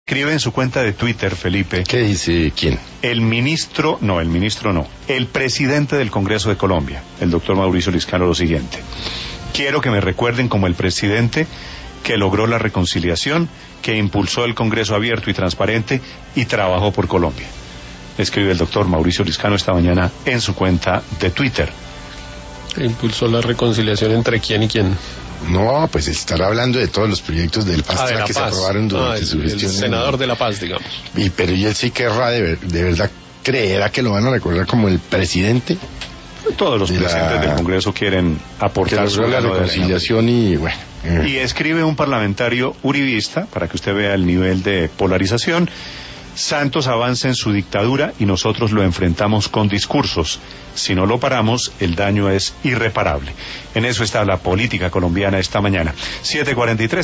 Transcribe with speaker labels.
Speaker 1: Escribe en su cuenta de Twitter, Felipe.
Speaker 2: ¿Qué dice quién?
Speaker 1: El presidente del Congreso de Colombia, el doctor Mauricio Liscano, lo siguiente: quiero que me recuerden como el presidente que logró la reconciliación, que impulsó el Congreso abierto y transparente y trabajó por Colombia. Escribe el doctor Mauricio Liscano esta mañana en su cuenta de Twitter.
Speaker 3: ¿Impulsó la reconciliación entre quién y quién?
Speaker 2: No, pues estará hablando de todos los proyectos del Paz que se aprobaron durante su gestión.
Speaker 3: El senador de La Paz, digamos.
Speaker 2: Pero él sí querrá de verdad, creerá que lo van a recordar como el presidente.
Speaker 1: Todos los presidentes del Congreso quieren aportar su
Speaker 2: la reconciliación y bueno.
Speaker 1: Y escribe un parlamentario uribista, para que usted vea el nivel de polarización: Santos avanza en su dictadura y nosotros lo enfrentamos con discursos. Si no lo paramos, el daño es irreparable. En eso está la política colombiana esta mañana. 7:43.